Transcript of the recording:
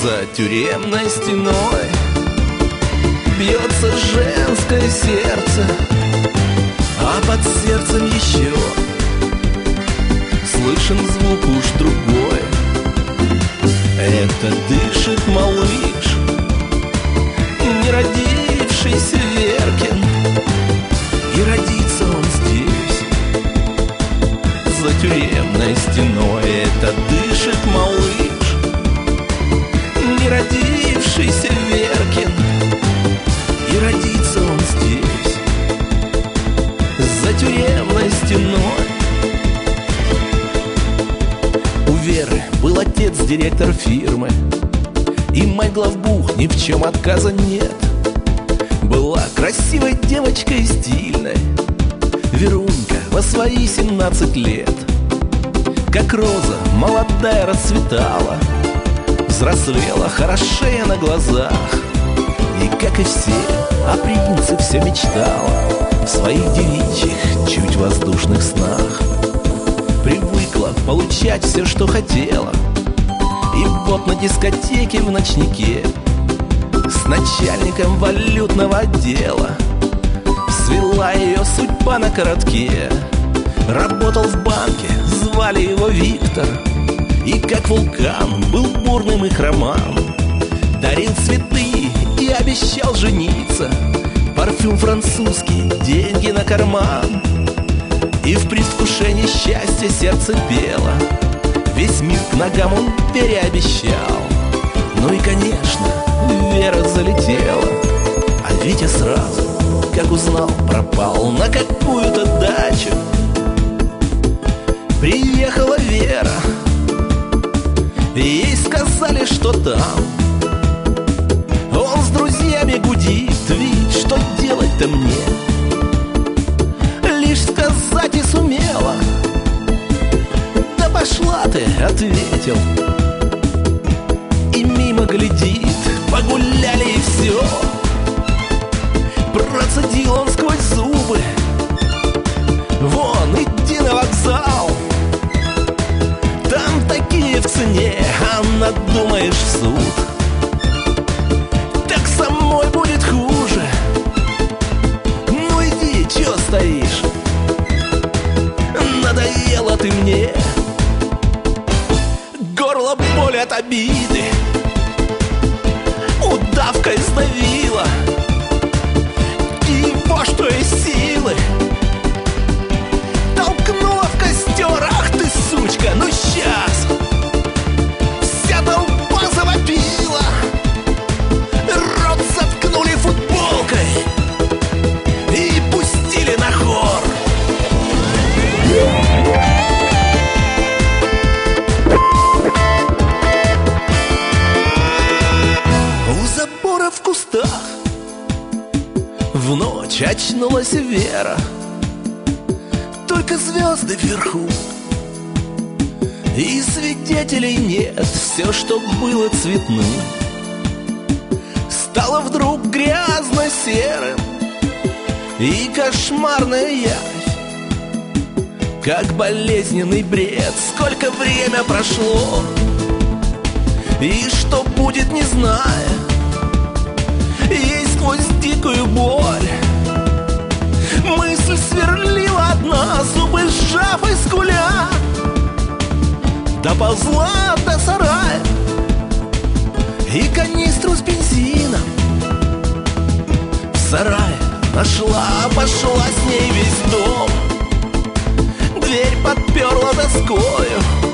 За тюремной стеной бьется женское сердце, а под сердцем еще слышен звук уж другой. Это дышит малыш, не родившийся Веркин, и родится он здесь, за тюремной стеной. Это дышит малыш, не родившийся Веркин, и родится он здесь, за тюремной стеной. У Веры был отец, директор фирмы, и мать главбух, ни в чем отказа нет. Была красивой девочкой и стильной Верунька во свои 17 лет. Как роза молодая расцветала, взрослела хорошея на глазах. И, как и все, о принце все мечтала в своих девичьих, чуть воздушных снах. Привыкла получать все, что хотела, и вот на дискотеке в ночнике с начальником валютного отдела свела ее судьба на коротке. Работал в банке, звали его Виктор, и как вулкан был бурным и хроман. Дарил цветы и обещал жениться, парфюм французский, деньги на карман. И в предвкушении счастья сердце пело, весь мир к ногам он переобещал. Ну и, конечно, Вера залетела, а Витя сразу, как узнал, пропал на какую-то дачу. Приехала Вера, ей сказали, что там он с друзьями гудит, ведь что делать-то мне? Лишь сказать и сумела. Да пошла ты, ответил, и мимо глядит. Погуляли и все. Процедил он сквозь зубы: вон, иди на вокзал, там такие в цене, а надумаешь в суд, так самой будет хуже. Ну иди, чё стоишь? Надоела ты мне. Горло боль от обиды удавкой сдавила, и во что есть силы толкнула в костер. Ах ты, сучка, ну сейчас вся толпа завопила, рот заткнули футболкой и пустили на хор. У забора в кустах в ночь очнулась Вера. Только звезды вверху, и свидетелей нет. Все, что было цветным, стало вдруг грязно-серым, и кошмарная явь, как болезненный бред. Сколько время прошло, и что будет, не зная, ей сквозь дикую боль мысль сверлила одна, зубы сжав и скуля, доползла до сарая и канистру с бензином в сарае нашла. Пошла с ней весь дом, дверь подперла доскою,